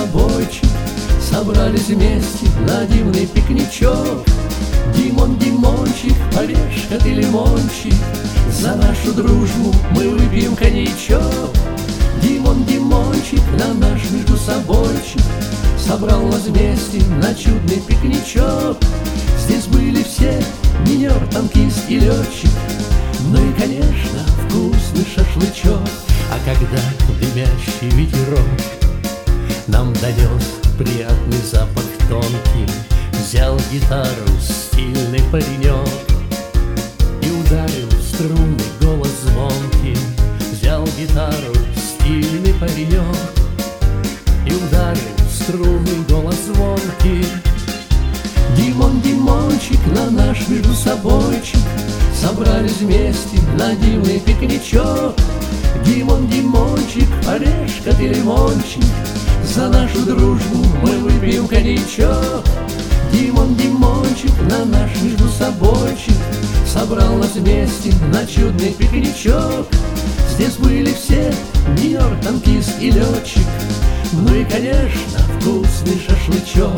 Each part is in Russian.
собойчик, собрались вместе на дивный пикничок. Димон, Димончик, орешка ты лимончик, за нашу дружбу мы выпьем коньячок. Димон, Димончик, на наш между собойчик, собрал нас вместе на чудный пикничок. Здесь были все, минер, танкист и летчик, ну и, конечно, вкусный шашлычок. А когда дымящий ветерок нам донес приятный запах тонкий, взял гитару стильный паренек и ударил в струны голос звонкий. Взял гитару стильный паренек и ударил в струны голос звонкий. Димон, Димончик, на наш между собойчик, собрались вместе на дивный пикничок. Димон, Димончик, орешка ты лимончик, за нашу дружбу мы выпьем коньячок. Димон, Димончик, на наш между собойчик, собрал нас вместе на чудный пикничок. Здесь были все, минер, танкист и летчик, ну и, конечно, вкусный шашлычок.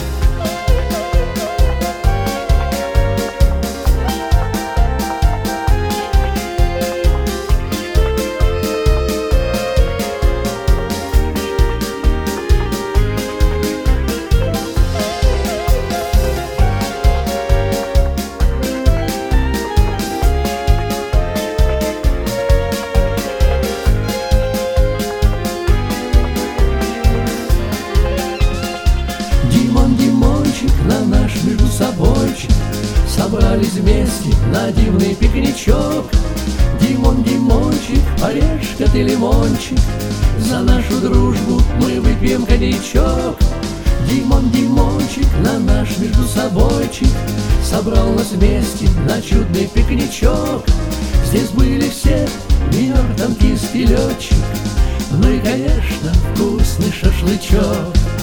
На наш между собойчик, собрались вместе на дивный пикничок. Димон, Димончик, орешка ты лимончик, за нашу дружбу мы выпьем коньячок. Димон, Димончик, на наш между собойчик, собрал нас вместе на чудный пикничок. Здесь были все, минер, танкист и летчик, ну и, конечно, вкусный шашлычок.